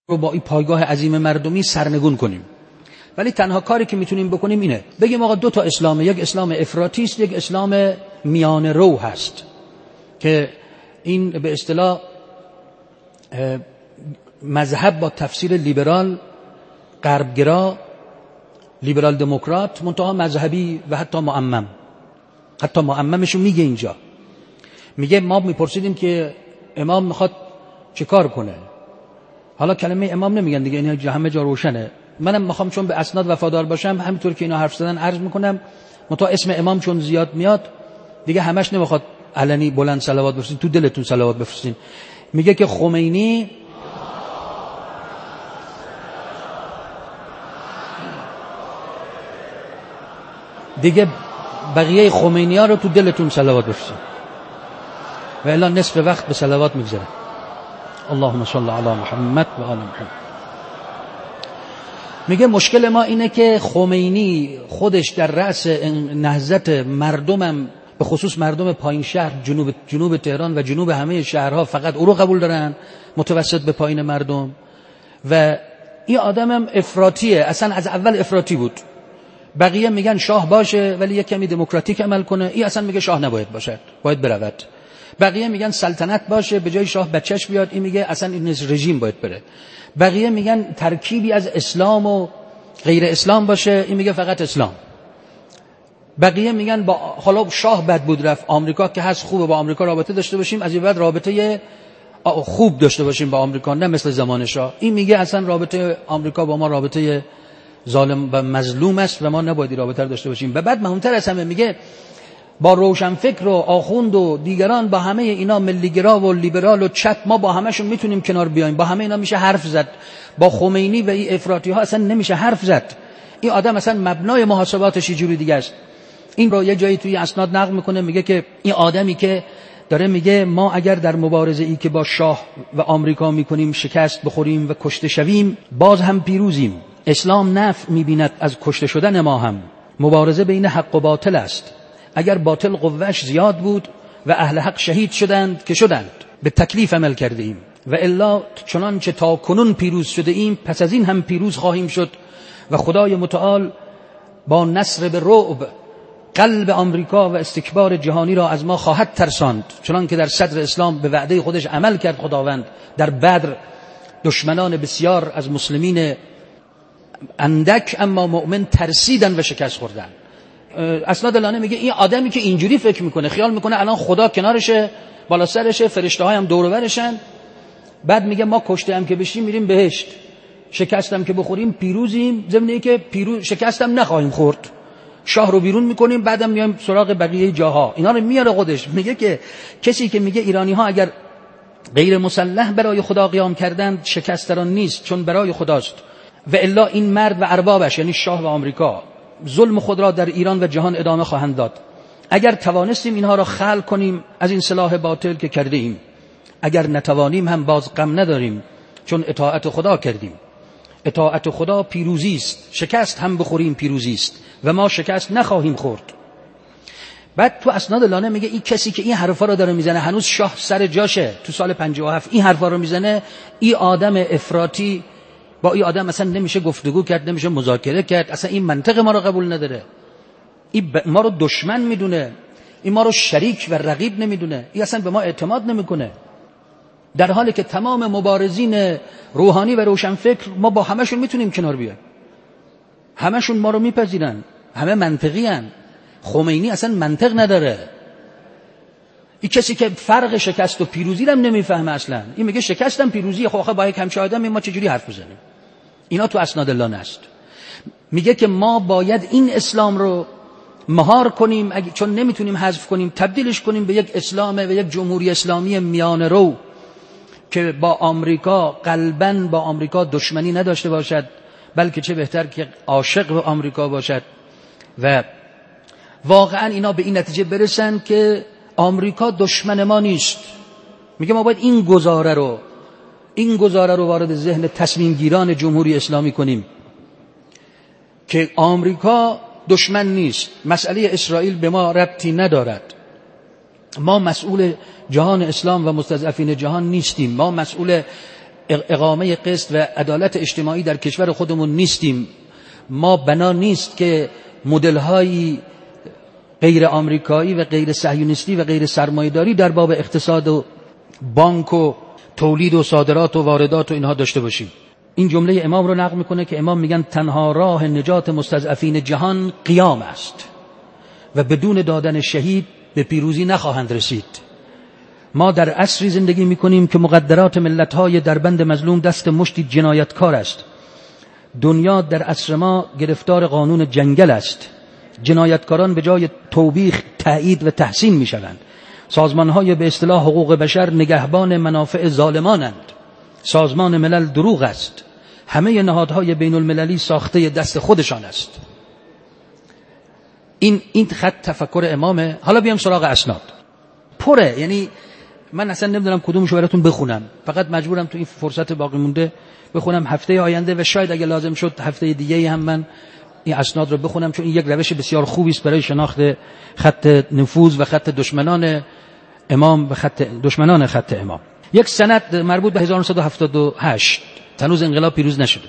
رو با این پایگاه عظیم مردمی سرنگون کنیم. ولی تنها کاری که میتونیم بکنیم اینه بگیم آقا دو تا اسلامه، یک اسلام افراطی است، یک اسلام میانه رو هست که این به اصطلاح مذهب با تفسیر لیبرال، غربگرا، لیبرال دموکرات، منتها مذهبی و حتی معمم. حتی معممشون میگه اینجا، میگه ما میپرسیدیم که امام میخواد چه کار کنه. حالا کلمه امام نمیگن دیگه، این همه جا روشنه. منم میخوام چون به اسناد وفادار باشم همینطور که اینا حرف زدن عرض میکنم، منتها اسم امام چون زیاد میاد دیگه همش نمیخواد علنی بلند صلوات بفرستین، تو دلتون صلوات بفرستین. میگه که خمینی دیگه بقیه خمینی ها رو تو دلتون صلوات بفرستین و الا نصف وقت به صلوات میگذره. اللهم صل علی محمد و آل محمد. میگه مشکل ما اینه که خمینی خودش در رأس نهضت مردمم، به خصوص مردم پایین شهر، جنوب تهران و جنوب همه شهرها فقط او رو قبول دارن، متوسط به پایین مردم. و این آدمم افراطیه، اصلا از اول افراطی بود. بقیه میگن شاه باشه ولی یک کمی دموکراتیک عمل کنه، این اصلا میگه شاه نباید باشد، باید برود. بقیه میگن سلطنت باشه، به جای شاه بچهش بیاد، این میگه اصلا این رژیم باید بره. بقیه میگن ترکیبی از اسلام و غیر اسلام باشه، این میگه فقط اسلام. بقیه میگن با حالا شاه بد بود رفت، آمریکا که هست خوبه، با آمریکا رابطه داشته باشیم، از این بعد رابطه خوب داشته باشیم با آمریکا، نه مثل زمان شاه. این میگه اصلا رابطه آمریکا با ما رابطه ظالم و مظلوم است و ما نباید رابطه رو داشته باشیم. و بعد مهمتر از همه میگه با روشنفکر و آخوند و دیگران، با همه اینا ملیگرا و لیبرال و چپ، ما با همشون میتونیم کنار بیایم، با همه اینا میشه حرف زد. با خمینی و این افراطی ها اصلا نمیشه حرف زد. این آدم اصلا مبنای محاسباتش یه جوری دیگه است. این رو یه جایی توی اسناد نقل میکنه، میگه که این آدمی که داره میگه ما اگر در مبارزه ای که با شاه و آمریکا میکنیم شکست بخوریم و کشته شویم، باز هم پیروزیم. اسلام نفع میبیند از کشته شدن ما هم. مبارزه بین حق و باطل است. اگر باطل قوهش زیاد بود و اهل حق شهید شدند که شدند، به تکلیف عمل کرده ایم و الا چنانچه تا کنون پیروز شده ایم پس از این هم پیروز خواهیم شد و خدای متعال با نصر به رعب قلب آمریکا و استکبار جهانی را از ما خواهد ترساند، چنانکه در صدر اسلام به وعده خودش عمل کرد خداوند. در بدر دشمنان بسیار از مسلمین اندک اما مؤمن ترسیدن و شکست خوردن. اسناد لانه میگه این آدمی که اینجوری فکر میکنه، خیال میکنه الان خدا کنارشه، بالا سرشه، فرشته های هم دور و برشن، بعد میگه ما کشته هم که بشیم میریم بهشت، شکستم که بخوریم پیروزیم، ضمن اینکه شکستم نخواهیم خورد، شاه رو بیرون میکنیم، بعدم میایم سراغ بقیه جاها. اینا رو میاره خودش. میگه که کسی که میگه ایرانی ها اگر غیر مسلح برای خدا قیام کردند شکست دران نیست، چون برای خداست. و الا این مرد و اربابش یعنی شاه و آمریکا ظلم خود را در ایران و جهان ادامه خواهند داد. اگر توانستیم اینها را خلق کنیم از این سلاح باطل که کرده ایم، اگر نتوانیم هم باز غم نداریم، چون اطاعت خدا کردیم. اطاعت خدا پیروزی است، شکست هم بخوریم پیروزی است و ما شکست نخواهیم خورد. بعد تو اسناد لانه میگه این کسی که این حرفا رو داره میزنه، هنوز شاه سر جاشه، تو سال 57 این حرفا رو میزنه، این آدم افراطی، با این آدم اصلا نمیشه گفتگو کرد، نمیشه مذاکره کرد، اصلا این منطق ما رو قبول نداره، این ما رو دشمن میدونه، این ما رو شریک و رقیب نمیدونه، این اصلا به ما اعتماد نمیکنه. در حالی که تمام مبارزین روحانی و روشنفکر ما با همشون میتونیم کنار بیایم، همشون ما رو میپذیرن، همه منطقی هن. خمینی اصلا منطق نداره. این کسی که فرق شکست و پیروزی هم نمیفهمه اصلا، این میگه شکستم پیروزی، خب آخه با یک همچه آدمی ما چجوری حرف بزنیم؟ اینا تو اسناد الله است. میگه که ما باید این اسلام رو مهار کنیم، چون نمیتونیم حذف کنیم، تبدیلش کنیم به یک اسلام و یک جمهوری اسلامی میانه رو که با آمریکا قلباً با آمریکا دشمنی نداشته باشد، بلکه چه بهتر که عاشق به آمریکا باشد و واقعاً اینا به این نتیجه برسن که آمریکا دشمن ما نیست. میگه ما باید این گزاره رو وارد ذهن تصمیم گیران جمهوری اسلامی کنیم که آمریکا دشمن نیست، مسئله اسرائیل به ما ربطی ندارد، ما مسئول جهان اسلام و مستضعفین جهان نیستیم، ما مسئول اقامه قسط و عدالت اجتماعی در کشور خودمون نیستیم. ما بنا نیست که مدل‌های غیر آمریکایی و غیر صهیونیستی و غیر سرمایه‌داری در باب اقتصاد و بانک و تولید و صادرات و واردات و اینها داشته باشیم. این جمله امام رو نقل میکنه که امام میگن تنها راه نجات مستضعفین جهان قیام است و بدون دادن شهید به پیروزی نخواهند رسید. ما در عصری زندگی میکنیم که مقدرات ملت‌های دربند مظلوم دست مشتی جنایتکار است. دنیا در عصر ما گرفتار قانون جنگل است. جنایتکاران به جای توبیخ تایید و تحسین میشوند. سازمان‌های به اصطلاح حقوق بشر نگهبان منافع ظالمانند. سازمان ملل دروغ است. همه نهادهای بین المللی ساخته دست خودشان است. این خط تفکر امامه. حالا بیام سراغ اسناد. پره، یعنی من اصلا نمیدونم کدومشو براتون بخونم، فقط مجبورم تو این فرصت باقی مونده بخونم. هفته آینده و شاید اگه لازم شد هفته دیگه هم من این اسناد رو بخونم، چون این یک روش بسیار خوبی است برای شناخت خط نفوذ و خط دشمنان امام و خط دشمنان خط امام. یک سند مربوط به 1978، هنوز انقلاب پیروز نشده،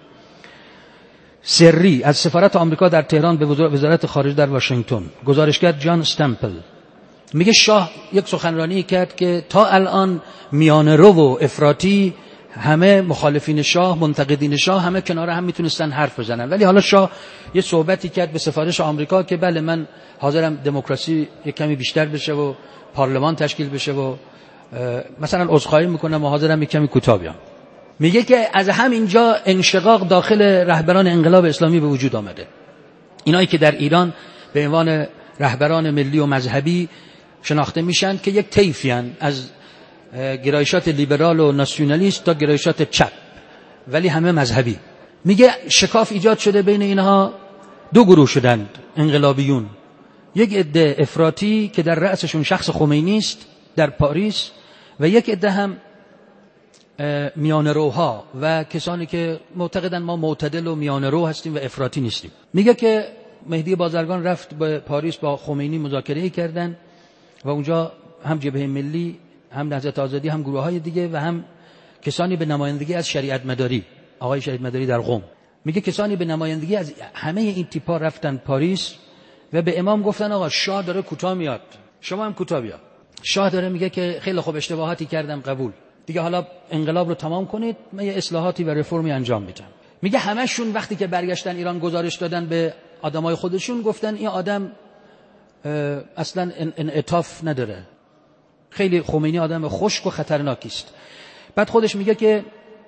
سری از سفارت آمریکا در تهران به وزارت خارجه در واشنگتن، گزارشگر جان استمپل میگه شاه یک سخنرانی کرد که تا الان میانه‌رو و افراطی همه مخالفین شاه، منتقدین شاه همه کنار هم میتونستن حرف بزنن، ولی حالا شاه یه صحبتی کرد به سفارش آمریکا که بله من حاضرم دموکراسی یک کمی بیشتر بشه و پارلمان تشکیل بشه و مثلا عذرخواهی میکنم و حاضرم یک کمی کوتاه بیام. میگه که از همینجا انشقاق داخل رهبران انقلاب اسلامی به وجود آمده. اینایی که در ایران به عنوان رهبران ملی و مذهبی شناخته میشن که یک طیفیان از گرایشات لیبرال و ناسیونالیست تا گرایشات چپ، ولی همه مذهبی. میگه شکاف ایجاد شده بین اینها، دو گروه شدند انقلابیون، یک عده افراطی که در رأسشون شخص خمینی است در پاریس و یک عده هم میانه‌روها و کسانی که معتقدن ما معتدل و میانه‌رو هستیم و افراطی نیستیم. میگه که مهدی بازرگان رفت به پاریس با خمینی مذاکره کردن و اونجا هم جبهه ملی، هم نهضت آزادی، هم گروه‌های دیگه و هم کسانی به نمایندگی از شریعت مداری، آقای شریعت مداری در قم. میگه کسانی به نمایندگی از همه این تیپا رفتن پاریس و به امام گفتن آقا شاه داره کوتاه میاد، شما هم کوتاه بیا. شاه داره میگه که خیلی خوب اشتباهاتی کردم، قبول، دیگه حالا انقلاب رو تمام کنید، من یه اصلاحاتی و رفرمی انجام میدم. میگه همشون وقتی که برگشتن ایران گزارش دادن به آدمای خودشون، گفتن این آدم اصلا انعطاف نداره، خیلی خمینی آدم خشک و خطرناکی است. بعد خودش میگه که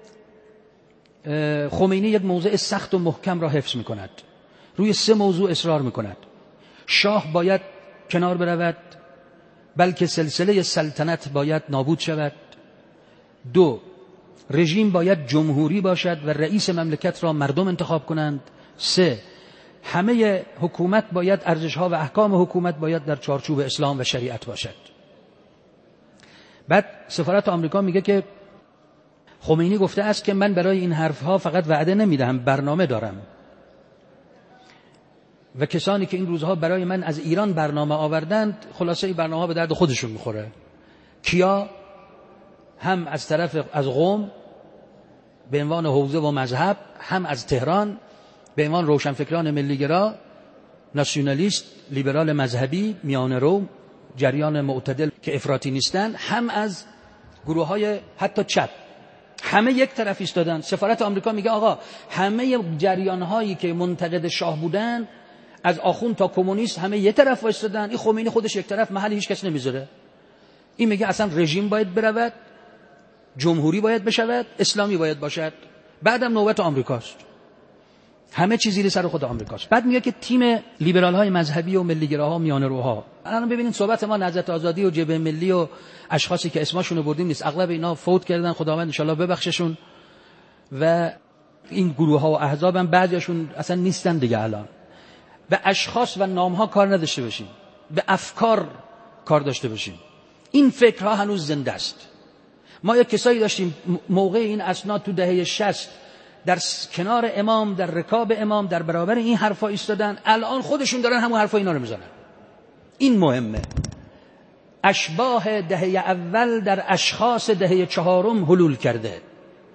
خمینی یک موضع سخت و محکم را حفظ میکند، روی 3 موضوع اصرار میکند: شاه باید کنار برود، بلکه سلسله سلطنت باید نابود شود. 2 رژیم باید جمهوری باشد و رئیس مملکت را مردم انتخاب کنند. 3 همه حکومت باید، ارزش‌ها و احکام حکومت باید در چارچوب اسلام و شریعت باشد. بعد سفارت آمریکا میگه که خمینی گفته است که من برای این حرفها فقط وعده نمیدهم، برنامه دارم و کسانی که این روزها برای من از ایران برنامه آوردند، خلاصه این برنامه ها به درد خودشون میخوره. کیا؟ هم از طرف از قم به عنوان حوزه و مذهب، هم از تهران به عنوان روشنفکران ملیگرا، ناسیونالیست، لیبرال مذهبی، میانه‌رو، جریان معتدل که افراطی نیستن، هم از گروه‌های حتی چپ، همه یک طرف ایستادن. سفارت آمریکا میگه آقا همه جریان‌هایی که منتقد شاه بودن، از آخوند تا کمونیست، همه یک طرف ایستادن. این خمینی خودش یک طرف، محل هیچ کس نمیذاره. این میگه اصلا رژیم باید برود، جمهوری باید بشود، اسلامی باید باشد، بعدم نوبت آمریکاست، همه چیز زیر سر خود آمریکاست. بعد میگه که تیم لیبرال های مذهبی و ملیگراها، میانه‌روها، الان ببینید صحبت ما نهضت آزادی و جبهه ملی و اشخاصی که اسمشون رو بردیم نیست، اغلب اینا فوت کردن، خداوند ان شاءالله ببخششون، و این گروه ها و احزاب هم بعضیشون اصلا نیستن دیگه. الان به اشخاص و نام ها کار نداشته باشیم، به افکار کار داشته باشیم. این فکرها هنوز زنده است. ما یک کسایی داشتیم موقع این اسناد تو دهه 60 در کنار امام، در رکاب امام، در برابر این حرفا ایستادن، الان خودشون دارن همون حرفا اینا رو میزنن. این مهمه. اشباح دهه اول در اشخاص دهه 4 حلول کرده.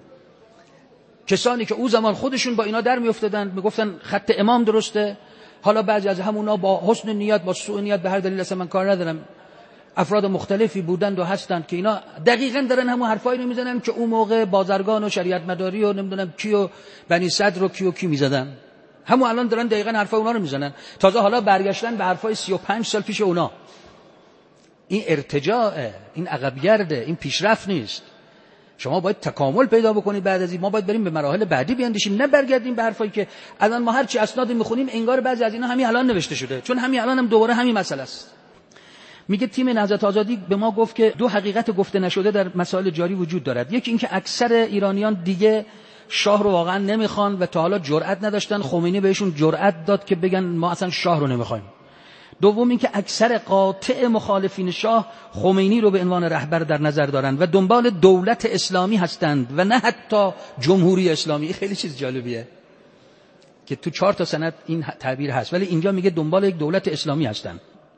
کسانی که او زمان خودشون با اینا در میافتادن، میگفتن خط امام درسته. حالا بعضی از همونا با حسن نیت، با سوء نیت، به هر دلیل اصلا من کار ندارم، افراد مختلفی بودند و هستند که اینا دقیقاً دارن همون حرفایی رو میزنن که اون موقع بازرگان و شریعت مداری و نمیدونم کی و بنی صدر و کی میزدن. همون الان دارن دقیقاً حرفای اونا رو میزنن. تازه حالا برگشتن به حرفای 35 سال پیش اونا. این ارتجاعه، این عقبگرده، این پیشرفت نیست. شما باید تکامل پیدا بکنید. بعد از این ما باید بریم به مراحل بعدی بیاندیشیم، نه برگردیم به حرفایی که الان ما هر چی اسناد میخونیم انگار بعضی از اینا همین الان نوشته شده، چون همین الان هم دوباره همین مسئله است. میگه تیم نهضت آزادی به ما گفت که دو حقیقت گفته نشده در مسائل جاری وجود دارد. یکی اینکه اکثر ایرانیان دیگه شاه رو واقعا نمیخوان و تا حالا جرئت نداشتن، خمینی بهشون جرأت داد که بگن ما اصلا شاه رو نمیخوایم. دوم اینکه اکثر قاطع مخالفین شاه خمینی رو به عنوان رهبر در نظر دارند و دنبال دولت اسلامی هستند و نه حتی جمهوری اسلامی. خیلی چیز جالبیه که تو 4 تا سند این تعبیر هست، ولی اینجا میگه دنبال یک دولت اسلامی هستند.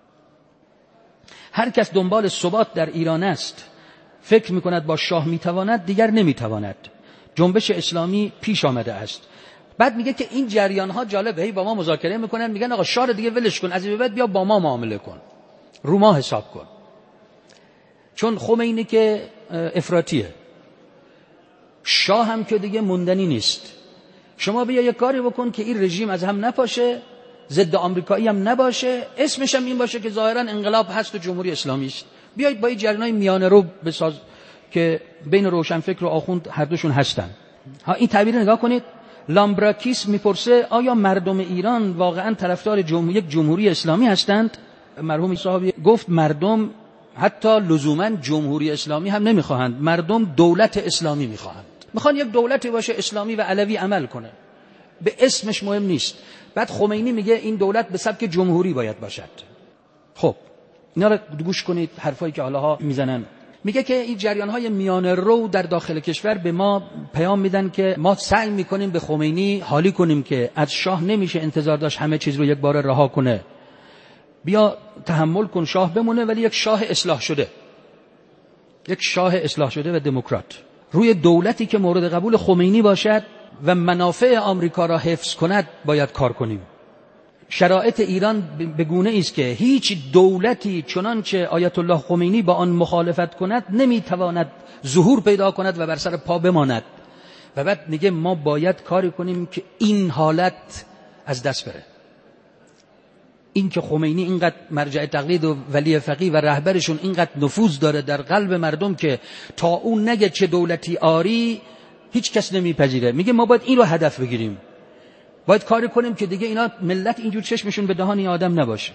هر کس دنبال ثبات در ایران است، فکر میکند با شاه میتواند، دیگر نمیتواند. جنبش اسلامی پیش آمده است. بعد میگه که این جریان ها جالبه، هی با ما مذاکره میکنن، میگن آقا شاه دیگه ولش کن، از این بعد بیا با ما معامله کن، رو ما حساب کن. چون خمینی که افراطیه، شاه هم که دیگه موندنی نیست. شما بیا یک کاری بکن که این رژیم از هم نپاشه، ضد آمریکایی هم نباشه، اسمش هم این باشه که ظاهرا انقلاب هست و جمهوری اسلامی است. بیایید با این جریانای میانه رو بساز که بین روشنفکر و آخوند هر دوشون هستن. ها این تعبیر نگاه کنید. لامبراکیس میپرسه آیا مردم ایران واقعا طرفدار یک جمهوری اسلامی هستند؟ مرحوم صاحبی گفت مردم حتی لزوما جمهوری اسلامی هم نمیخواهند، مردم دولت اسلامی میخواهند. میخوان یک دولتی باشه اسلامی و علوی عمل کنه، به اسمش مهم نیست. بعد خمینی میگه این دولت به سبک جمهوری باید باشد. خب اینا رو گوش کنید، حرفایی که حالا میزنن. میگه که این جریان‌های میانه رو در داخل کشور به ما پیام میدن که ما سعی میکنیم به خمینی حالی کنیم که از شاه نمیشه انتظار داشت همه چیز رو یک بار رها کنه، بیا تحمل کن، شاه بمونه ولی یک شاه اصلاح شده، یک شاه اصلاح شده و دموکرات، روی دولتی که مورد قبول خمینی باشد و منافع آمریکا را حفظ کند باید کار کنیم. شرایط ایران به گونه است که هیچ دولتی چنانچه آیت الله خمینی با آن مخالفت کند نمیتواند ظهور پیدا کند و بر سر پا بماند. و بعد میگه ما باید کاری کنیم که این حالت از دست بره. این که خمینی اینقدر مرجع تقلید و ولی فقیه و رهبرشون اینقدر نفوذ داره در قلب مردم که تا اون نگه چه دولتی آری هیچ کس نمیپذیره. میگه ما باید این رو هدف بگیریم، باید کاری کنیم که دیگه اینا ملت اینجور چشمشون به دهان این آدم نباشه.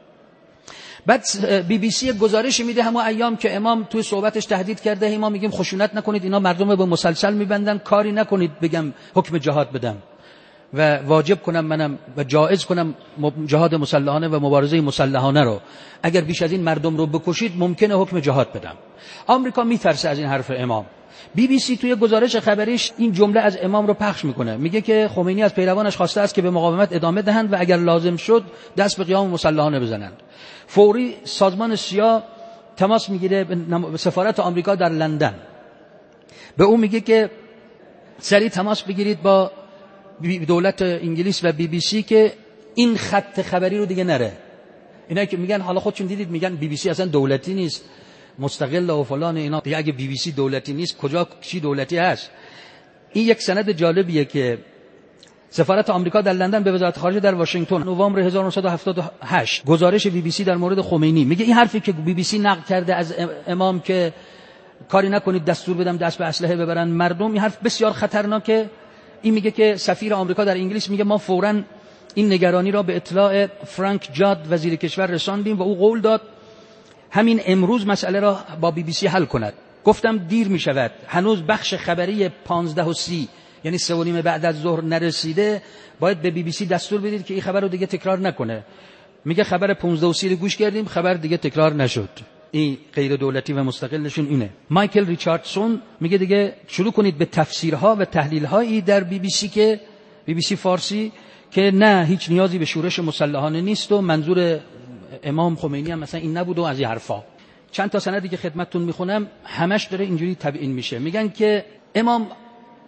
بعد بی بی سی گزارش میده همون ایام که امام توی صحبتش تهدید کرده، ما میگیم خشونت نکنید، اینا مردم رو به مسلسل میبندن، کاری نکنید بگم حکم جهاد بدم و واجب کنم منم و جایز کنم جهاد مسلحانه و مبارزه مسلحانه رو، اگر بیش از این مردم رو بکشید ممکنه حکم جهاد بدم. آمریکا میترسه از این حرف امام. بی بی سی توی گزارش خبریش این جمله از امام رو پخش میکنه، میگه که خمینی از پیروانش خواسته است که به مقاومت ادامه دهند و اگر لازم شد دست به قیام مسلحانه بزنند. فوری سازمان سیا تماس میگیره به سفارت آمریکا در لندن، به اون میگه که سریع تماس بگیرید با دولت انگلیس و بی بی سی که این خط خبری رو دیگه نره. اینا که میگن حالا خودشون دیدید میگن بی بی سی اصلا دولتی نیست، مستقل و فلان، اینا دیگه اگه بی بی سی دولتی نیست کجا چی دولتی هست؟ این یک سند جالبیه که سفارت آمریکا در لندن به وزارت خارجه در واشنگتن نوامبر 1978 گزارش بی بی سی در مورد خمینی میگه این حرفی که بی بی سی نقل کرده از امام که کاری نکنید دستور بدم دست به اسلحه ببرن مردم، این حرف بسیار خطرناکه. این میگه که سفیر آمریکا در انگلیس میگه ما فوراً این نگرانی را به اطلاع فرانک جاد وزیر کشور رساندیم و او قول داد همین امروز مسئله را با بی بی سی حل کند. گفتم دیر می شود، هنوز بخش خبری 15:30 یعنی 3:30 بعد از ظهر نرسیده، باید به بی بی سی دستور بدید که این خبر رو دیگه تکرار نکنه. میگه خبر 15:30 رو گوش کردیم، خبر دیگه تکرار نشد. این غیر دولتی و مستقلشون اینه. مایکل ریچاردسون میگه دیگه شروع کنید به تفسیرها و تحلیل‌هایی در بی بی سی که بی بی سی فارسی که نه هیچ نیازی به شورش مسلحانه نیست و منظور امام خمینی هم مثلا این نبود و از این حرفا. چند تا سندی که خدمتتون میخونم همش داره اینجوری تبیین میشه. میگن که امام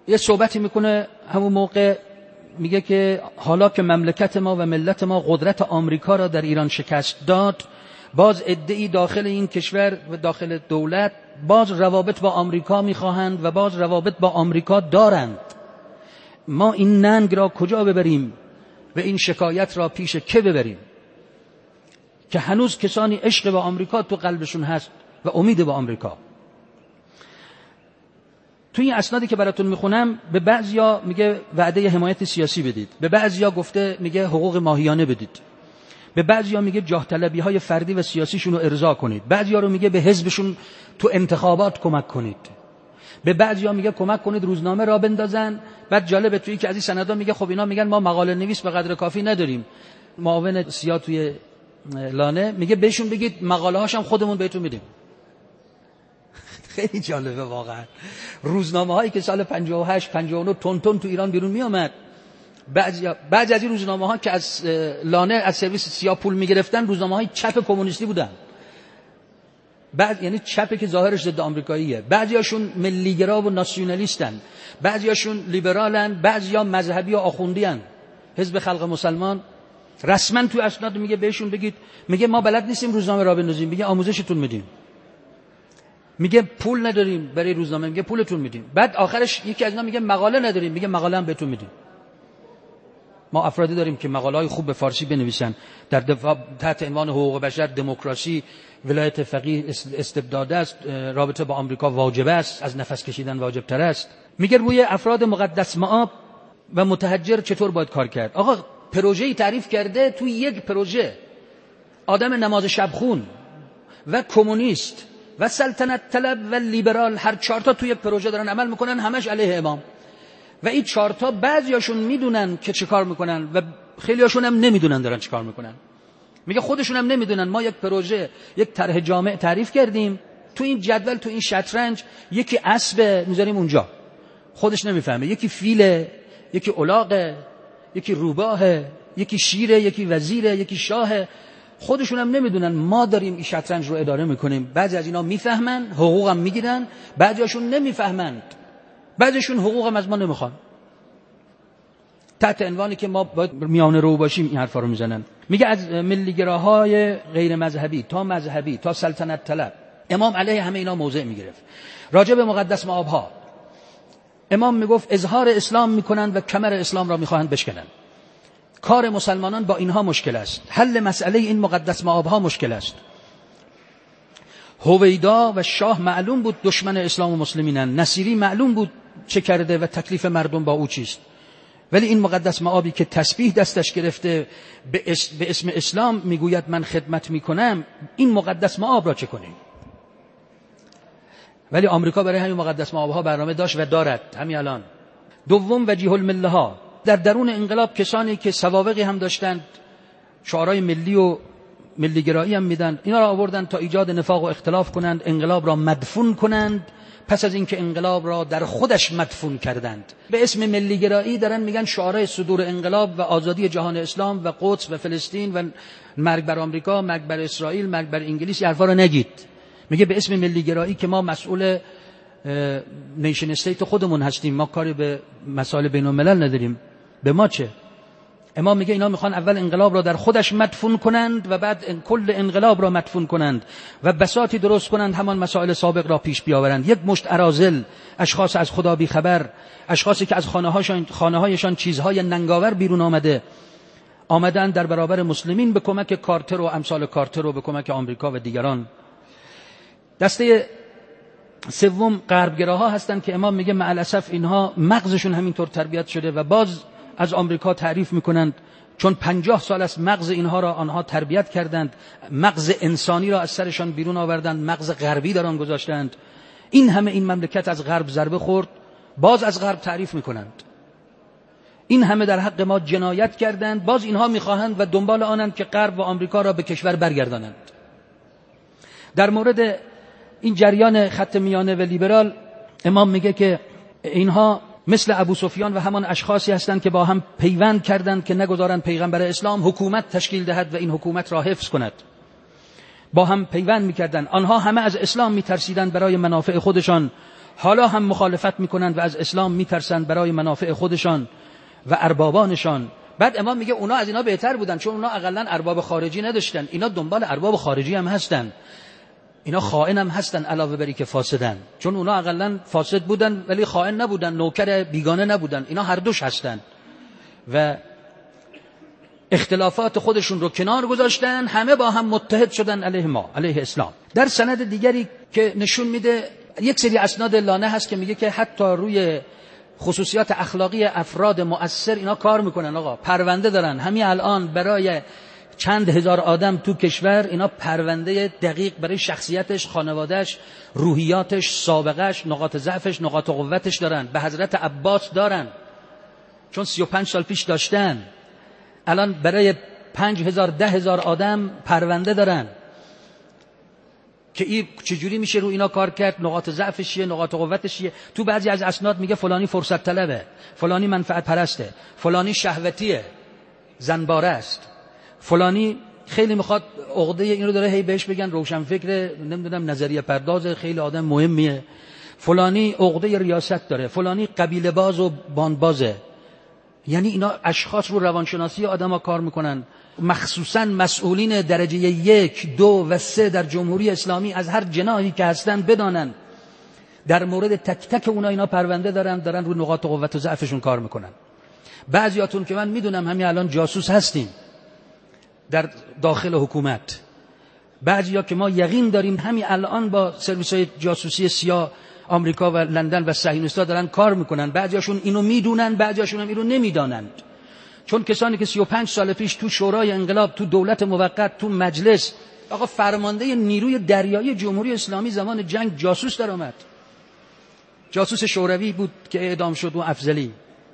یه صحبتی میکنه همون موقع، میگه که حالا که مملکت ما و ملت ما قدرت آمریکا را در ایران شکست داد، باز عده‌ای داخل این کشور و داخل دولت باز روابط با آمریکا میخواهند و باز روابط با آمریکا دارند. ما این ننگ را کجا ببریم و این شکایت را پیش که ببریم که هنوز کسانی عشق با آمریکا تو قلبشون هست و امید با آمریکا. تو این اسنادی که براتون میخونم به بعضیا میگه وعده حمایت سیاسی بدید، به بعضیا گفته میگه حقوق ماهیانه بدید، به بعضیا میگه جاه طلبی های فردی و سیاسیشون رو ارضا کنید، بعضیا رو میگه به حزبشون تو انتخابات کمک کنید، به بعضیا میگه کمک کنید روزنامه را بندازن. بعد جالبه توی که از این سندا میگه خب اینا میگن ما مقاله نویس به قدر کافی نداریم، معاون سیاه توی لانه میگه بهشون بگید مقاله هاشم خودمون بهتون میدیم. خیلی جالبه واقعا. روزنامه هایی که سال 58 59 تون تو ایران بیرون می اومد، بعضی از این روزنامه ها که از لانه از سرویس سیاه پول می گرفتن روزنامه های چپ کمونیستی بودن، یعنی چپی که ظاهرش ضد آمریکاییه، بعضیاشون ملیگرا و ناسیونالیستن، بعضیاشون لیبرالن، بعضیا مذهبی و آخوندی ان. حزب خلق مسلمان رسما توی اسناد میگه بهشون بگید، میگه ما بلد نیستیم روزنامه را بندازیم، میگه آموزشتون میدیم، میگه پول نداریم برای روزنامه، میگه پولتون میدیم. بعد آخرش یکی از اینا میگه مقاله نداریم، میگه مقاله هم بهتون میدیم. ما افرادی داریم که مقاله‌های خوب به فارسی بنویسن در دفاع تحت عنوان حقوق بشر، دموکراسی، ولایت فقیه استبداد است، رابطه با آمریکا واجب است، از نفس کشیدن واجب تر است. میگه روی افراد مقدس مآب و متحجر چطور باید کار کرد. آقا پروژه‌ای تعریف کرده، توی یک پروژه آدم نماز شبخون و کمونیست و سلطنت طلب و لیبرال هر چهار تا توی یک پروژه دارن عمل میکنن، همش علیه امام. و این چهار تا بعضیاشون میدونن که چه کار میکنن و خیلیاشون هم نمیدونن دارن چه کار میکنن. میگه خودشون هم نمیدونن. ما یک پروژه، یک طرح جامع تعریف کردیم، تو این جدول، تو این شطرنج یکی اسب میذاریم اونجا، خودش نمیفهمه، یکی فیله، یکی الاغه، یکی روباهه، یکی شیره، یکی وزیره، یکی شاهه. خودشون هم نمیدونن ما داریم این شطرنج رو اداره میکنیم. بعضی از اینا میفهمن، حقوقم میگیرن، بعضیاشون نمیفهمند، بعضیشون حقوقم از ما نمیخوان. تحت عنوانی که ما باید میانه رو باشیم این حرفا رو میزنن. میگه از ملیگراهای غیر مذهبی تا مذهبی تا سلطنت طلب امام علیه همه اینا موضع میگرفت. راجع به مقدس مآبها امام میگفت اظهار اسلام میکنند و کمر اسلام را میخواهند بشکنند. کار مسلمانان با اینها مشکل است، حل مسئله این مقدس مآبها مشکل است. هویدا و شاه معلوم بود دشمن اسلام و مسلمینن، نصیری معلوم بود چه کرده و تکلیف مردم با او چیست، ولی این مقدس مآبی که تسبیح دستش گرفته به اسم اسلام میگوید من خدمت میکنم، این مقدس مآب را چه کنیم؟ ولی آمریکا برای همین مقدس مآبها برنامه داشت و دارد همین الان. دوم وجیه المله ها، در درون انقلاب کسانی که سوابقی هم داشتند، شعارهای ملی و ملیگرایی هم میدن، اینا را آوردن تا ایجاد نفاق و اختلاف کنند، انقلاب را مدفون کنند. پس از اینکه انقلاب را در خودش مدفون کردند، به اسم ملیگرایی دارن میگن شعارهای صدور انقلاب و آزادی جهان اسلام و قدس و فلسطین و مرگ بر آمریکا، مرگ بر اسرائیل، مرگ بر انگلیس، این حرفا رو نگید. میگه به اسم ملیگرایی که ما مسئول نیشن استیت خودمون هستیم، ما کاری به مسائل بین الملل نداریم، به ما چه؟ امام میگه اینا میخوان اول انقلاب را در خودش مدفون کنند و بعد کل انقلاب را مدفون کنند و بساطی درست کنند، همان مسائل سابق را پیش بیاورند. یک مشت اراذل، اشخاص از خدا بی خبر، اشخاصی که از خانه‌هایشان چیزهای ننگاور بیرون آمدند در برابر مسلمین به کمک کارتر و امثال کارتر و به کمک آمریکا و دیگران. دسته سوم غربگراها هستند که امام میگه مع الاسف اینها مغزشون همینطور تربیت شده و باز از آمریکا تعریف میکنند، چون 50 سال است مغز اینها را آنها تربیت کردند، مغز انسانی را از سرشان بیرون آوردند، مغز غربی در آن گذاشتند. این همه این مملکت از غرب ضربه خورد، باز از غرب تعریف میکنند. این همه در حق ما جنایت کردند، باز اینها میخواهند و دنبال آنند که غرب و آمریکا را به کشور برگردانند. در مورد این جریان خط میانه و لیبرال امام میگه که اینها مثل ابو سفیان و همان اشخاصی هستند که با هم پیوند کردند که نگذارند پیغمبر اسلام حکومت تشکیل دهد و این حکومت را حفظ کند. با هم پیوند میکردند. آنها همه از اسلام میترسیدند برای منافع خودشان. حالا هم مخالفت میکنند و از اسلام میترسند برای منافع خودشان و اربابانشان. بعد امام میگه اونا از اینا بهتر بودن، چون اونا اقلن ارباب خارجی نداشتن، اینا دنبال ارباب خارجی هم هستن، اینا خائن هم هستن علاوه بری که فاسدن، چون اونا اقلن فاسد بودن ولی خائن نبودن، نوکر بیگانه نبودن، اینا هر دوش هستن و اختلافات خودشون رو کنار گذاشتن، همه با هم متحد شدن علیه ما، علیه اسلام. در سند دیگری که نشون میده یک سری اسناد لانه هست که میگه که حتی روی خصوصیات اخلاقی افراد مؤثر اینا کار میکنن. آقا پرونده دارن، همین الان برای چند هزار آدم تو کشور اینا پرونده دقیق برای شخصیتش، خانوادهش، روحیاتش، سابقهش، نقاط ضعفش، نقاط قوتش دارن. به حضرت عباس دارن چون 35 سال پیش داشتن، الان برای 5000 10,000 آدم پرونده دارن که این چجوری میشه رو اینا کار کرد، نقاط ضعفش چیه، نقاط قوتش چیه. تو بعضی از اسناد میگه فلانی فرصت طلبه، فلانی منفعت پرسته، فلانی شهوتیه، زنباره است، فلانی خیلی میخواد عقده این رو داره هی بهش بگن روشن فکر، نمیدونم نظریه پرداز، خیلی آدم مهمیه، فلانی عقده ریاست داره، فلانی قبیله باز و بانبازه. یعنی اینا اشخاص رو روانشناسی آدم‌ها کار میکنن، مخصوصا مسئولین درجه 1 2 و 3 در جمهوری اسلامی از هر جناحی که هستن بدانن در مورد تک تک اونا اینا پرونده دارن رو نقاط قوت و ضعفشون کار میکنن. بعضیاتون که من میدونم همین الان جاسوس هستیم در داخل حکومت، بعضیا که ما یقین داریم همین الان با سرویس‌های جاسوسی سیا آمریکا و لندن و صهیونیست‌ها دارن کار میکنن. بعضیاشون اینو میدونن، بعضیاشون هم اینو نمیدانند، چون کسانی که 35 سال پیش تو شورای انقلاب، تو دولت موقت، تو مجلس، آقا فرمانده نیروی دریایی جمهوری اسلامی زمان جنگ جاسوس در آمد، جاسوس شوروی بود که اعدام شد و افضلی.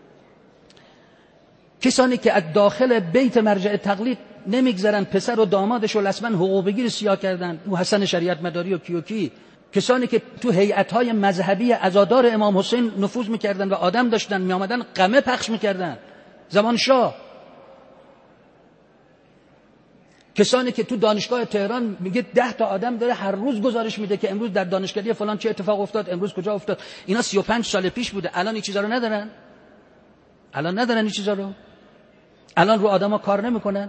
کسانی که از داخل بیت مرجع تقلید نمیگذرن، پسر و دامادش رو رسما حقوق بگیر سیاه کردن، او حسن شریعت مداری و کیوکی. کسانی که تو هیئت‌های مذهبی عزادار امام حسین نفوذ میکردن و آدم داشتن، میامدن قمه پخش میکردن زمان شاه. کسانی که تو دانشگاه تهران میگه 10 تا آدم داره هر روز گزارش میده که امروز در دانشکده فلان چه اتفاق افتاد، امروز کجا افتاد. اینا 35 سال پیش بوده، الان این چیزا رو ندارن، الان ندارن این چیزا رو، الان رو آدما کار نمیکنن،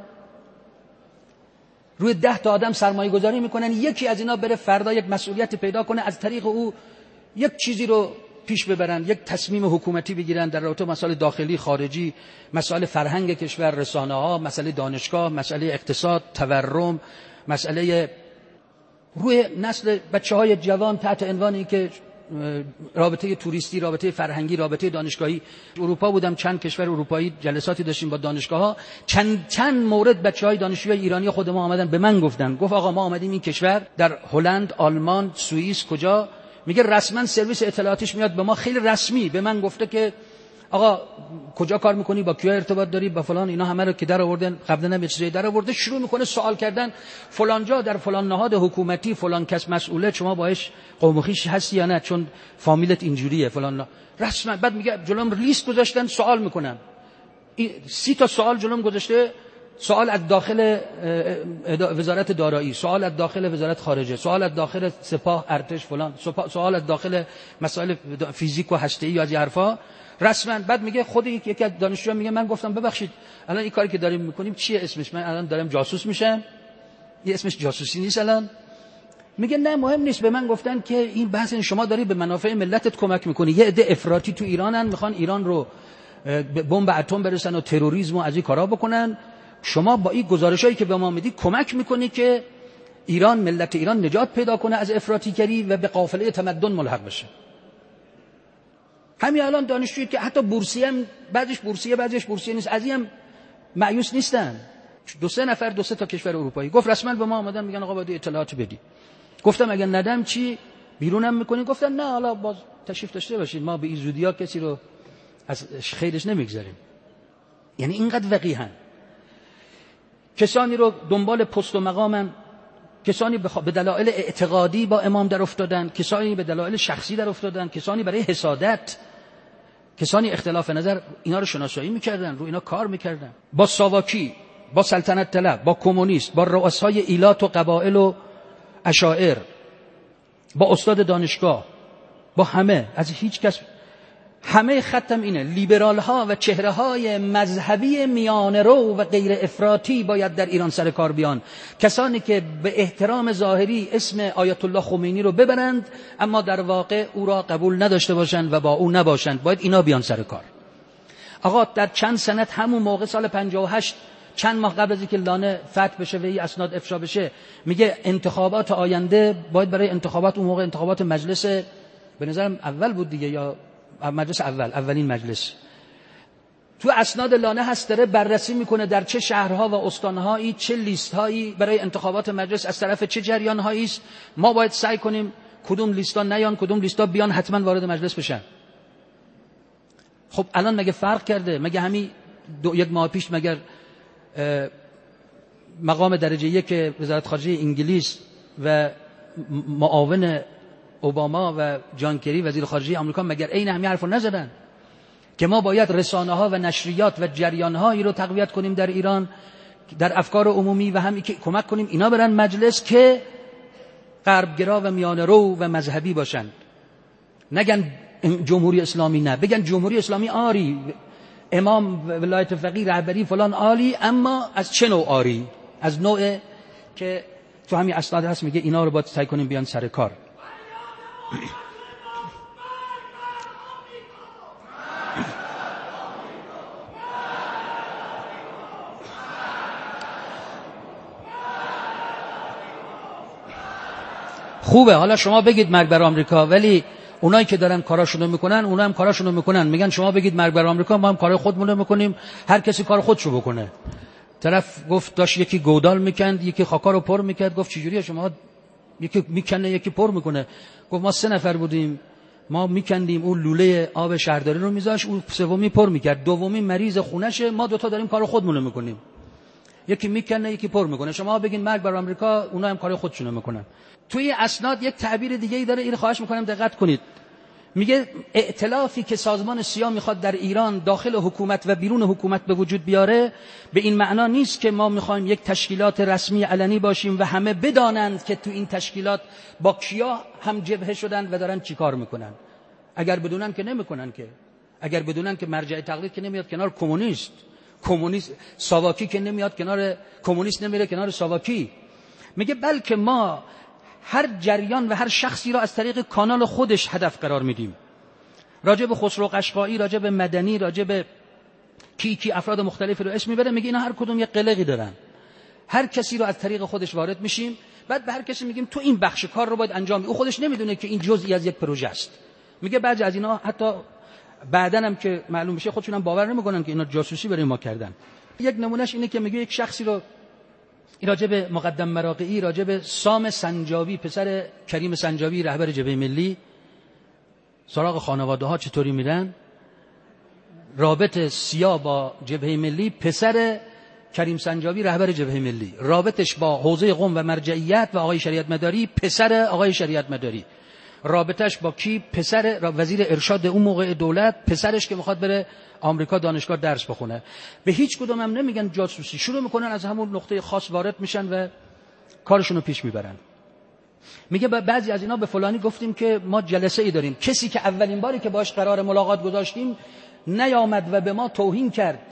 روی 10 تا آدم سرمایه گذاری میکنن، یکی از اینا بره فردا یک مسئولیت پیدا کنه، از طریق او یک چیزی رو پیش ببرن، یک تصمیم حکومتی بگیرن در رابطه مسائل داخلی خارجی، مسائل فرهنگ کشور، رسانه ها، مسئله دانشگاه، مسئله اقتصاد، تورم، مسئله روی نسل بچهای جوان تحت عنوانی که رابطه توریستی، رابطه فرهنگی، رابطه دانشگاهی. اروپا بودم، چند کشور اروپایی جلساتی داشتیم با دانشگاه‌ها، چند مورد بچهای دانشجوی ایرانی خود ما آمدن به من گفتن، گفت آقا ما آمدیم این کشور، در هلند، آلمان، سوئیس، کجا، میگه رسما سرویس اطلاعاتیش میاد به ما، خیلی رسمی به من گفته که آقا کجا کار میکنی، با کیا ارتباط داری، با فلان، اینا همه رو که در آوردن، قبلا هم یه چیزی در آورده، شروع میکنه سوال کردن، فلان جا در فلان نهاد حکومتی فلان کس مسئوله، شما باهاش قوم و خویش هستی یا نه، چون فامیلت اینجوریه فلان رسما. بعد میگه جلوم لیست گذاشتن، سوال میکنم، 30 تا سوال جلوم گذاشته، سوال از داخل وزارت دارایی، سوال از داخل وزارت خارجه، سوال از داخل سپاه، ارتش فلان، سوال از داخل مسائل فیزیک و هسته‌ای یا از حرفا رسما. بعد میگه خود یکی از دانشجوها میگه من گفتم ببخشید الان این کاری که داریم میکنیم چیه اسمش، من الان دارم جاسوس میشم، این اسمش جاسوسی نیست الان؟ میگه نه مهم نیست، به من گفتن که این بحث شما داری به منافع ملتت کمک میکنی، یه عده افراطی تو ایرانن میخوان ایران رو بمب اتم برسن و تروریسم و از این کارا بکنن، شما با این گزارشایی که به ما میدی کمک میکنی که ایران، ملت ایران نجات پیدا کنه از افراطیگری و به قافله تمدن ملحق بشه. همین الان دانشجویی که حتی بورسیه هم بعضیش بورسیه بعضیش بورسیه نیست، از این مایوس نیستن. 2-3 نفر 2-3 تا کشور اروپایی گفت رسما به ما اومدن میگن آقا باید اطلاعات بدی. گفتم اگه ندم چی بیرونم میکنین؟ گفتن نه حالا باز تشریف داشته باشید، ما به این زودیا کسی رو از خیرش نمیگذاریم. یعنی اینقدر وقیحن. کسانی رو دنبال پست و مقامن، کسانی به دلایل اعتقادی با امام در افتادن، کسانی به دلایل شخصی در افتادن، کسانی برای حسادت، کسانی اختلاف نظر، اینا رو شناسایی میکردن، رو اینا کار میکردن. با ساواکی، با سلطنت طلب، با کمونیست، با رؤسای ایلات و قبایل و اشاعر، با استاد دانشگاه، با همه، از هیچ کس. همه خطم اینه، لیبرال ها و چهره های مذهبی میانه رو و غیر افراطی باید در ایران سر کار بیان. کسانی که به احترام ظاهری اسم آیت الله خمینی رو ببرند اما در واقع او را قبول نداشته باشند و با او نباشند، باید اینا بیان سر کار. آقا در چند سنت همون موقع سال 58 چند ماه قبل از اینکه لانه فتح بشه و این اسناد افشا بشه، میگه انتخابات آینده باید برای انتخابات، اون موقع انتخابات مجلس به نظرم اول بود دیگه، یا مجلس اولین مجلس، تو اسناد لانه هست، داره بررسی میکنه در چه شهرها و استانهایی چه لیستهایی برای انتخابات مجلس از طرف چه جریانهایی است. ما باید سعی کنیم کدوم لیستا نیان، کدوم لیستا بیان، حتما وارد مجلس بشن. خب الان مگه فرق کرده؟ مگه همین یک ماه پیش مگر مقام درجه یک وزارت خارجه انگلیس و معاون اوباما و جان کری وزیر خارجه آمریکا مگر عین همین حرفو نزدن که ما باید رسانه ها و نشریات و جریان هایی رو تقویت کنیم در ایران در افکار عمومی و هم که کمک کنیم اینا برن مجلس که غربگرا و میانه رو و مذهبی باشن، نگن جمهوری اسلامی نه، بگن جمهوری اسلامی آری، امام ولایت فقیه رهبری فلان عالی، اما از چه نوع آری؟ از نوع که تو همین اسناد هست میگه اینا رو باید سعی کنیم بیان سر کار. خوبه، حالا شما بگید مرگ بر آمریکا، ولی اونایی که دارن کاراشونو میکنن اونا هم کاراشونو میکنن، میگن شما بگید مرگ بر آمریکا، ما هم کار خودمونو میکنیم، هر کسی کار خودشو بکنه. طرف گفت داشت یکی گودال میکند، یکی خاکا رو پر میکرد، گفت چجوریه شما؟ یکی میکنه یکی پر میکنه. گفت ما 3 نفر بودیم، ما میکندیم، اون لوله آب شهرداری رو میذاش، اون سومی پر میکرد، دومی مریض خونشه، ما دوتا داریم کار خودمونو میکنیم. یکی میکنه یکی پر میکنه، شما بگین مرگ بر آمریکا، اونا هم کار خودشونو میکنن. توی اسناد یک تعبیر دیگه‌ای داره، این خواهش میکنم دقت کنید. میگه ائتلافی که سازمان سیا میخواد در ایران داخل حکومت و بیرون حکومت به وجود بیاره، به این معنا نیست که ما میخوایم یک تشکیلات رسمی علنی باشیم و همه بدانند که تو این تشکیلات با کیا هم جبهه شدن و دارن چیکار میکنن. اگر بدونن که نمیکنن، که اگر بدونن که مرجع تقلید که نمیاد کنار کمونیست ساواکی که نمیاد کنار کمونیست، نمیره کنار ساواکی. میگه بلکه ما هر جریان و هر شخصی را از طریق کانال خودش هدف قرار میدیم. راجع به خسرو قشقایی، راجع به مدنی، راجع به کی افراد مختلفی رو اسم میبره، میگه اینا هر کدوم یک قلقی دارن، هر کسی رو از طریق خودش وارد میشیم، بعد به هر کسی میگیم تو این بخش کار رو باید انجام بدی. او خودش نمیدونه که این جزئی از یک پروژه است. میگه بعضی از اینا حتی بعدن هم که معلوم بشه خودشون هم باور نمیکنن که اینا جاسوسی برای ما کردن. یک نمونهش اینه که میگه یک شخصی رو راجع به مقدم مراقعی، راجع به سام سنجابی، پسر کریم سنجابی رهبر جبهه ملی، سراغ خانواده ها چطوری میرن، رابط سیا با جبهه ملی، پسر کریم سنجابی رهبر جبهه ملی، رابطش با حوزه قم و مرجعیت و آقای شریعت مداری، پسر آقای شریعت مداری، رابطش با کی؟ پسر وزیر ارشاد اون موقع دولت، پسرش که میخواد بره آمریکا دانشگاه درس بخونه. به هیچ کدوم هم نمیگن جاسوسی، شروع میکنن از همون نقطه خاص وارد میشن و کارشون رو پیش میبرن. میگه بعضی از اینا به فلانی گفتیم که ما جلسه ای داریم، کسی که اولین باری که باش قرار ملاقات گذاشتیم نیامد و به ما توهین کرد،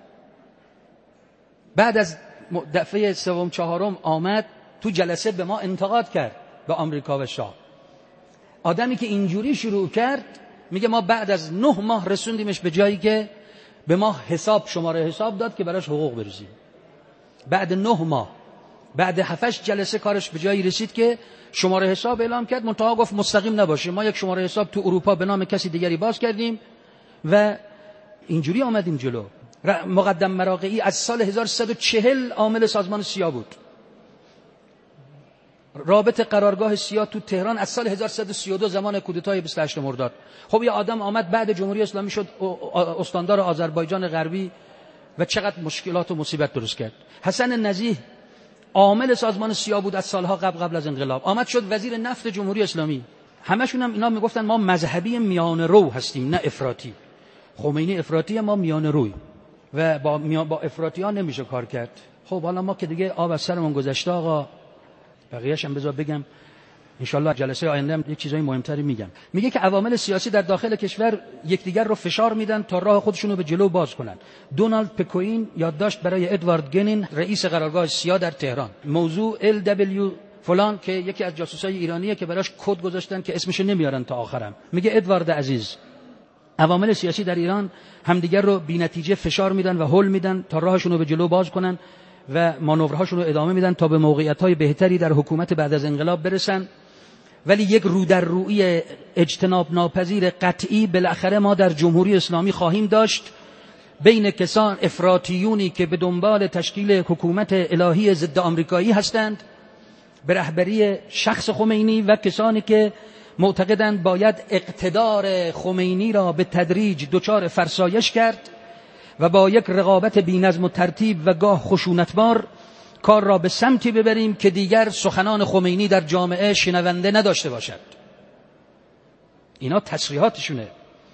بعد از دفعه 3 و 4 آمد تو جلسه به ما انتقاد کرد، به آمریکا و شاه. آدمی که اینجوری شروع کرد، میگه ما بعد از 9 ماه رسوندیمش به جایی که به ما شماره حساب داد که براش حقوق بریزیم. بعد 9 ماه، بعد 7 جلسه کارش به جایی رسید که شماره حساب اعلام کرد، منتها گفت مستقیم نباشه، ما یک شماره حساب تو اروپا به نام کسی دیگری باز کردیم و اینجوری آمدیم جلو. مقدم مراقعی از سال 1340 عامل سازمان سیا بود. رابط قرارگاه سیا تو تهران از سال 1332 زمان کودتای 28 مرداد. خب یه آدم آمد بعد جمهوری اسلامی شد استاندار آذربایجان غربی و چقدر مشکلات و مصیبت درست کرد. حسن نزیه عامل سازمان سیا بود از سالها قبل از انقلاب، آمد شد وزیر نفت جمهوری اسلامی. همشون هم اینا میگفتن ما مذهبی میانه رو هستیم، نه افراطی. خمینی افراطی، ما میانه روی و با افراطی ها نمیشه کار کرد. خب حالا ما که دیگه آب از سرمون گذشته آقا، بقیه‌اش هم بذار بگم. انشالله جلسه آینده هم یک چیزای مهمتری میگم. میگه که عوامل سیاسی در داخل کشور یکدیگر رو فشار میدن تا راه خودشون رو به جلو باز کنن. دونالد پکوین یادداشت برای ادوارد گنین رئیس قرارگاه سیا در تهران. موضوع LW فلان که یکی از جاسوسای ایرانیه که براش کد گذاشتن که اسمش نمیارن تا آخرم. میگه ادوارد عزیز، عوامل سیاسی در ایران همدیگر رو بی‌نتیجه فشار میدن و هول میدن تا راهشون رو به جلو باز کنن و مانورهاشون رو ادامه میدن تا به موقعیت‌های بهتری در حکومت بعد از انقلاب برسن. ولی یک رو در روی اجتناب ناپذیر قطعی بالاخره ما در جمهوری اسلامی خواهیم داشت بین کسان افراطیونی که به دنبال تشکیل حکومت الهی ضد آمریکایی هستند به رهبری شخص خمینی و کسانی که معتقدند باید اقتدار خمینی را به تدریج دچار فرسایش کرد و با یک رقابت بی‌نظم و ترتیب و گاه خشونتبار کار را به سمتی ببریم که دیگر سخنان خمینی در جامعه شنونده نداشته باشد. اینا تصریحاتشونه.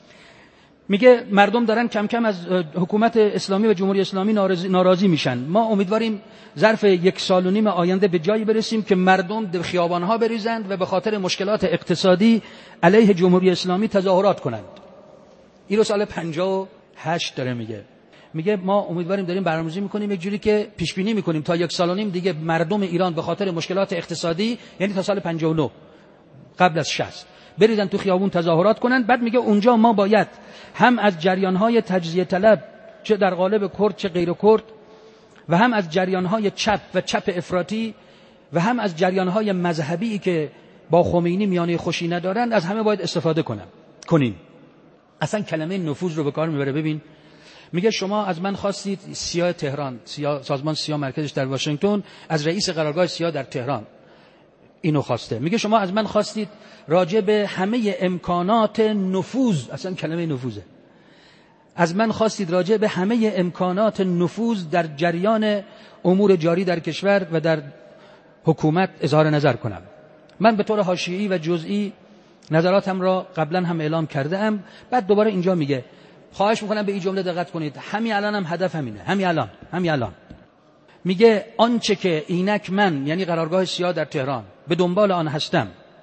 میگه مردم دارن کم کم از حکومت اسلامی و جمهوری اسلامی ناراضی میشن. ما امیدواریم ظرف 1.5 سال آینده به جایی برسیم که مردم در خیابانها بریزند و به خاطر مشکلات اقتصادی علیه جمهوری اسلامی تظاهرات کنند. این رو سال 58 داره میگه ما امیدواریم داریم برنامه‌ریزی میکنیم یک جوری که پیش بینی میکنیم تا 1.5 سال دیگه مردم ایران به خاطر مشکلات اقتصادی، یعنی تا سال 59 قبل از 60 بریزن تو خیابون تظاهرات کنن. بعد میگه اونجا ما باید هم از جریان‌های تجزیه طلب چه در قالب کرد چه غیر کرد و هم از جریان‌های چپ و چپ افراطی و هم از جریان‌های مذهبی که با خمینی میانه خوشی ندارن از همه باید استفاده کنیم. اصلا کلمه نفوذ رو به کار میبره. ببین میگه شما از من خواستید سیا تهران، سازمان سیا مرکزش در واشنگتن، از رئیس قرارگاه سیا در تهران اینو خواسته. میگه شما از من خواستید راجع به همه امکانات نفوذ، اصلا کلمه نفوذه، از من خواستید راجع به همه امکانات نفوذ در جریان امور جاری در کشور و در حکومت اظهار نظر کنم. من به طور حاشیه‌ای و جزئی نظراتم را قبلا هم اعلام کرده ام. بعد دوباره اینجا میگه خواهش میکنم به این جمله دقت کنید، همین الان هم هدف همینه، همین الان میگه آنچه که اینک من، یعنی قرارگاه سیا در تهران، به دنبال آن هستم،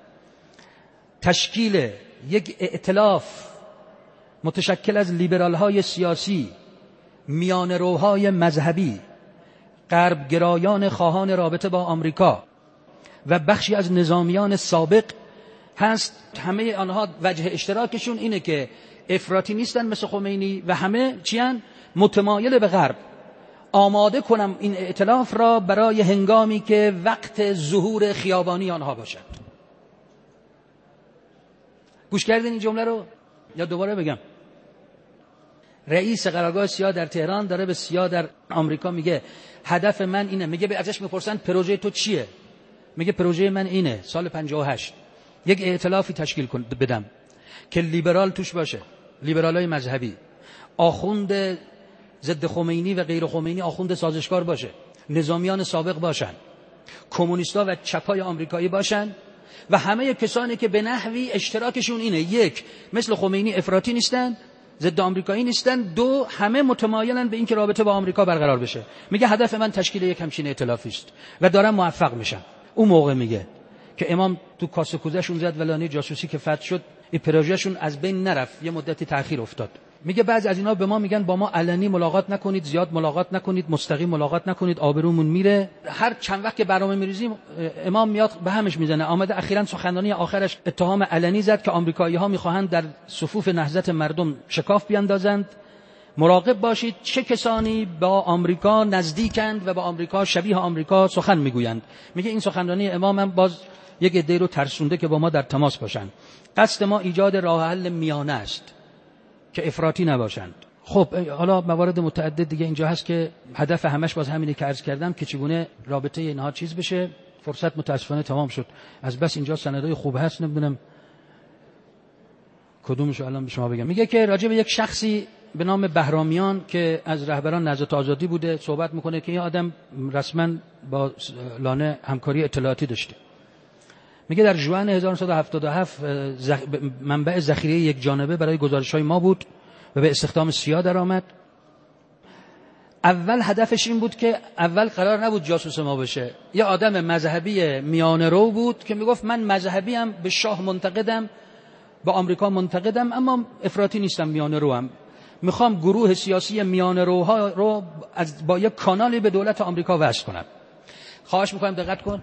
تشکیل یک ائتلاف متشکل از لیبرال‌های سیاسی، میانه‌روهای مذهبی، غربگرایان خواهان رابطه با آمریکا و بخشی از نظامیان سابق هست. همه آنها وجه اشتراکشون اینه که افراطی نیستن مثل خمینی و همه چیان متمایل به غرب. آماده کنم این ائتلاف را برای هنگامی که وقت ظهور خیابانی آنها باشد. گوش کردین این جمله رو یا دوباره بگم؟ رئیس قرارگاه سیا در تهران داره به سیا در آمریکا میگه هدف من اینه. میگه ازش میپرسن پروژه تو چیه؟ میگه پروژه من اینه سال 58 یک ائتلافی تشکیل بدم که لیبرال توش باشه، لیبرالای مذهبی، آخوند ضد خمینی و غیر خمینی آخوند سازشکار باشه، نظامیان سابق باشن، کمونیستا و چپای آمریکایی باشن و همه کسانی که به نحوی اشتراکشون اینه: یک، مثل خمینی افراطی نیستن، ضد آمریکایی نیستن، دو، همه متمایلن به این که رابطه با آمریکا برقرار بشه. میگه هدف من تشکیل یک همچین ائتلافی است و دارم موفق میشم. اون موقع میگه که امام تو کاسه کوزه‌شون زد ولانه جاسوسی که فتح شد، این پروژهشون از بین نرفت، یه مدتی تأخیر افتاد. میگه بعضی از اینا به ما میگن با ما علنی ملاقات نکنید، زیاد ملاقات نکنید، مستقیم ملاقات نکنید، آبرومون میره. هر چند وقت که برنامه میریزیم امام میاد به همش میزنه. آمده اخیراً سخنرانی آخرش اتهام علنی زد که آمریکایی‌ها میخواهند در صفوف نهضت مردم شکاف بیاندازند. مراقب باشید چه کسانی با آمریکا نزدیکند و با آمریکا شبیه آمریکا سخن میگویند. میگه این سخنرانی امام هم باز یک عده رو ترسونده که با ما در تماس باشند. قصد ما ایجاد راه حل میانه است که افراطی نباشند. خب حالا موارد متعدد دیگه اینجا هست که هدف همش باز همینه که عرض کردم که چگونه رابطه اینها چیز بشه. فرصت متاسفانه تمام شد. از بس اینجا سندای خوب هست، نمیدونم کدومش الان به شما بگم. میگه که راجع به یک شخصی به نام بهرامیان که از رهبران نهضت آزادی بوده صحبت میکنه که این آدم رسما با لانه همکاری اطلاعاتی داشته. میگه در ژوئن 1977 منبع ذخیره یک جانبه برای گزارش‌های ما بود و به استخدام سیا در آمد. اول هدفش این بود که اول قرار نبود جاسوس ما بشه، یه آدم مذهبی میانه رو بود که میگفت من مذهبیم، به شاه منتقدم، به آمریکا منتقدم، اما افراطی نیستم، میانه رو هم میخوام گروه سیاسی میانه روها رو با یک کانالی به دولت آمریکا وصل کنم. خواهش میکنم دقت کن.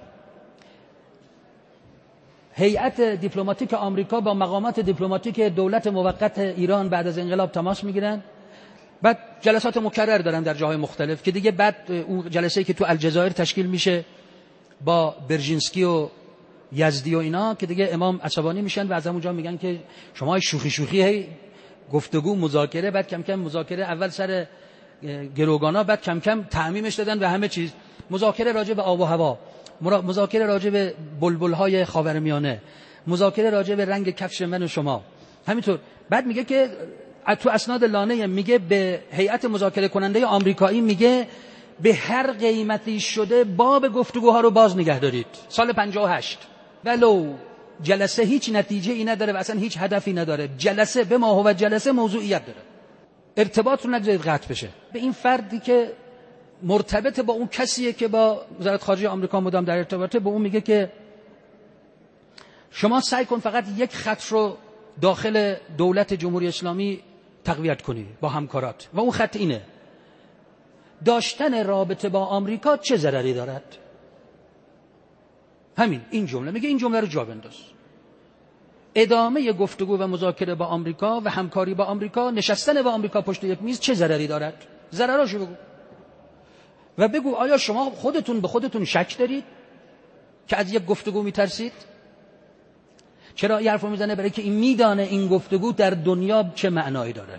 هیئت دیپلماتیک آمریکا با مقامات دیپلماتیک دولت موقت ایران بعد از انقلاب تماس میگیرن، بعد جلسات مکرر دارن در جاهای مختلف که دیگه بعد اون جلسه‌ای که تو الجزایر تشکیل میشه با برژینسکی و یزدی و اینا که دیگه امام عصبانی میشن و از همونجا میگن که شما شوخی هی گفتگو مذاکره، بعد کم کم مذاکره اول سر گروگانا، بعد کم کم تعمیمش دادن و همه چیز، مذاکره راجع به آب و هوا، مذاکره راجع به بلبل‌های خاورمیانه، مذاکره راجع به رنگ کفش من و شما، همینطور. بعد میگه که تو اسناد لانه میگه به هیئت مذاکره کننده آمریکایی میگه به هر قیمتی شده باب گفتگوها رو باز نگه دارید. سال 58 ولو جلسه هیچ نتیجه ای نداره و اصلا هیچ هدفی نداره، جلسه به ما هو جلسه موضوعیت داره، ارتباط رو نگذارید قطع بشه. به این فردی که مرتبط با اون کسیه که با وزارت خارجه آمریکا مدام در ارتباطه، به اون میگه که شما سعی کن فقط یک خط رو داخل دولت جمهوری اسلامی تقویت کنی با همکارات و اون خط اینه: داشتن رابطه با آمریکا چه ضرری دارد؟ همین این جمله میگه، این جمله رو جا بنداز. ادامه گفتگو و مذاکره با آمریکا و همکاری با آمریکا، نشستن با آمریکا پشت یک میز چه ضرری دارد؟ ضرراشو بگو و بگو آیا شما خودتون به خودتون شک دارید که از یک گفتگو میترسید؟ چرا این حرفو میزنه؟ برای که این میدانه این گفتگو در دنیا چه معنایی داره،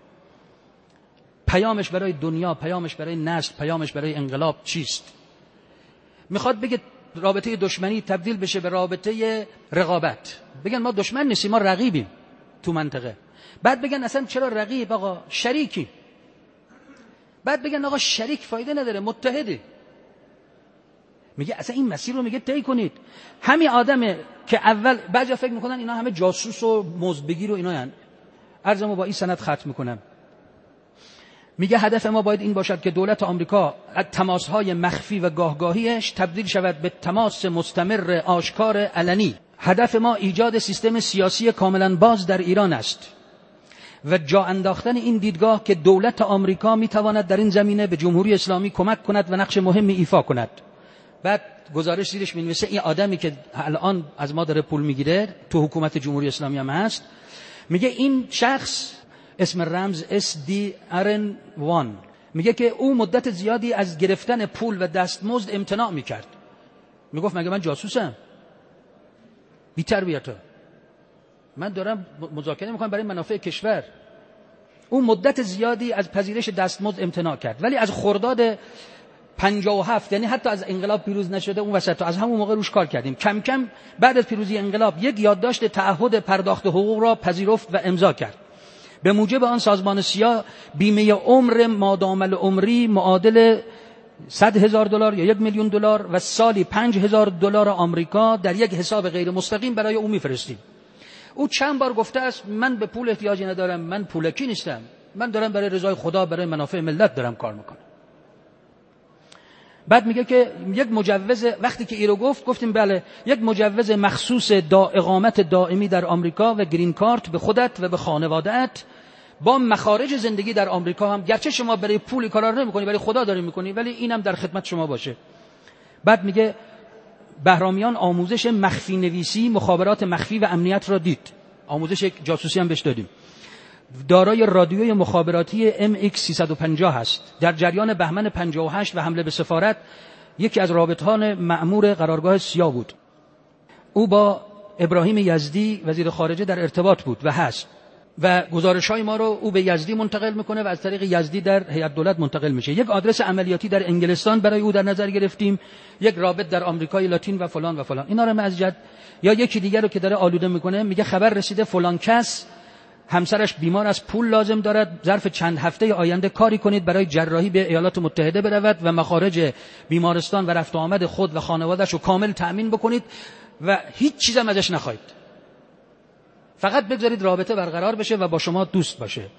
پیامش برای دنیا، پیامش برای نسل، پیامش برای انقلاب چیست. میخواد بگه رابطه دشمنی تبدیل بشه به رابطه رقابت، بگن ما دشمن نیستیم، ما رقیبیم تو منطقه. بعد بگن اصلا چرا رقیب؟ آقا شریکی. بعد بگن آقا شریک فایده نداره، متحدی. میگه اصلا این مسیر رو میگه طی کنید. همین آدمه که اول بعضیا فکر میکنن اینا همه جاسوس و مزدبگیر و اینا هن. عرضمو با این سند ختم میکنم. میگه هدف ما باید این باشد که دولت آمریکا از تماسهای مخفی و گاهگاهیش تبدیل شود به تماس مستمر آشکار علنی. هدف ما ایجاد سیستم سیاسی کاملا باز در ایران است و جا انداختن این دیدگاه که دولت آمریکا میتواند در این زمینه به جمهوری اسلامی کمک کند و نقش مهمی ایفا کند. بعد گزارش زیرش می‌نویسه این آدمی که الان از ما داره پول میگیره تو حکومت جمهوری اسلامی هم هست، میگه این شخص اسم رمز SDRN1 میگه که او مدت زیادی از گرفتن پول و دستمزد امتناع میکرد. میگفت مگه من جاسوسم؟ بی تربیته، من دارم مذاکره میکنم برای منافع کشور. او مدت زیادی از پذیرش دستمزد امتناع کرد، ولی از خرداد 57 یعنی حتی از انقلاب پیروز نشده اون وسط از همون موقع روش کار کردیم. کم کم بعد از پیروزی انقلاب یک یادداشت تعهد پرداخت حقوق را پذیرفت و امضا کرد. به موجب آن سازمان سیا بیمه عمر مادام العمری معادل $100,000 یا $1,000,000 و سالی $5,000 آمریکا در یک حساب غیر مستقیم برای او میفرستیم. او چند بار گفته است من به پول احتیاجی ندارم، من پولکی نیستم، من دارم برای رضای خدا، برای منافع ملت دارم کار میکنم. بعد میگه که یک مجوز، وقتی که این رو گفتیم بله، یک مجوز مخصوص اقامت دائمی در آمریکا و گرین کارت به خودت و به خانواده‌ات با مخارج زندگی در آمریکا هم، گرچه شما برای پول کار نمی‌کنی برای خدا داری می‌کنی، ولی اینم در خدمت شما باشه. بعد میگه بهرامیان آموزش مخفی نویسی، مخابرات مخفی و امنیت را دید. آموزش جاسوسی هم بهش دادیم. دارای رادیوی مخابراتی MX350 هست. در جریان بهمن 58 و حمله به سفارت یکی از رابطان مأمور قرارگاه سیا بود. او با ابراهیم یزدی وزیر خارجه در ارتباط بود و هست و گزارش‌های ما رو او به یزدی منتقل میکنه و از طریق یزدی در هیئت دولت منتقل میشه. یک آدرس عملیاتی در انگلستان برای او در نظر گرفتیم، یک رابط در آمریکای لاتین و فلان و فلان. اینا رو مزجد. یا یکی دیگر رو که داره آلوده میکنه، میگه خبر رسیده فلان کس همسرش بیمار است، پول لازم دارد، ظرف چند هفته آینده کاری کنید برای جراحی به ایالات متحده برود و مخارج بیمارستان و رفت و آمد خود و خانواده‌اش رو کامل تأمین بکنید و هیچ چیز هم ازش نخواهید، فقط بگذارید رابطه برقرار بشه و با شما دوست باشه.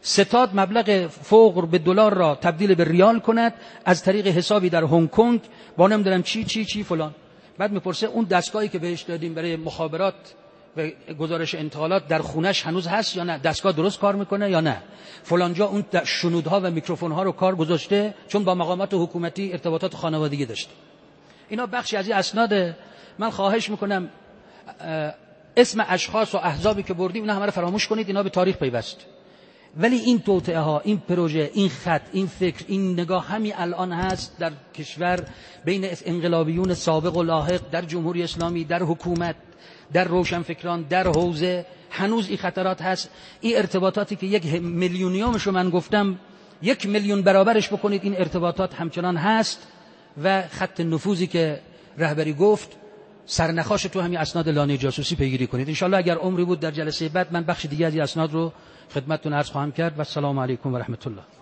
ستاد مبلغ فوق به دلار را تبدیل به ریال کند از طریق حسابی در هنگ کنگ با نمیدونم چی فلان. بعد میپرسه اون دستگاهی که بهش دادیم برای مخابرات و گزارش انتقالات در خونش هنوز هست یا نه؟ دستگاه درست کار میکنه یا نه؟ فلان جا اون شنودها و میکروفونها رو کار گذاشته چون با مقامات حکومتی ارتباطات خانوادگی داشته. اینا بخشی از این اسناد. من خواهش میکنم اسم اشخاص و احزابی که بردیم اینا همه رو فراموش کنید، اینا به تاریخ پیوست. ولی این توطئه ها، این پروژه، این خط، این فکر، این نگاه همین الان هست در کشور بین انقلابیون سابق و لاحق، در جمهوری اسلامی، در حکومت، در روشنفکران، در حوزه. هنوز این خطرات هست. این ارتباطاتی که 1,000,000 من گفتم 1,000,000 برابرش بکنید، این ارتباطات همچنان هست و خط نفوذی که رهبری گفت سرنخاش تو همین اسناد لانه جاسوسی پیگیری کنید. انشالله اگر عمری بود در جلسه بعد من بخش دیگه از این اسناد رو خدمتتون عرض خواهم کرد و السلام علیکم و رحمت الله.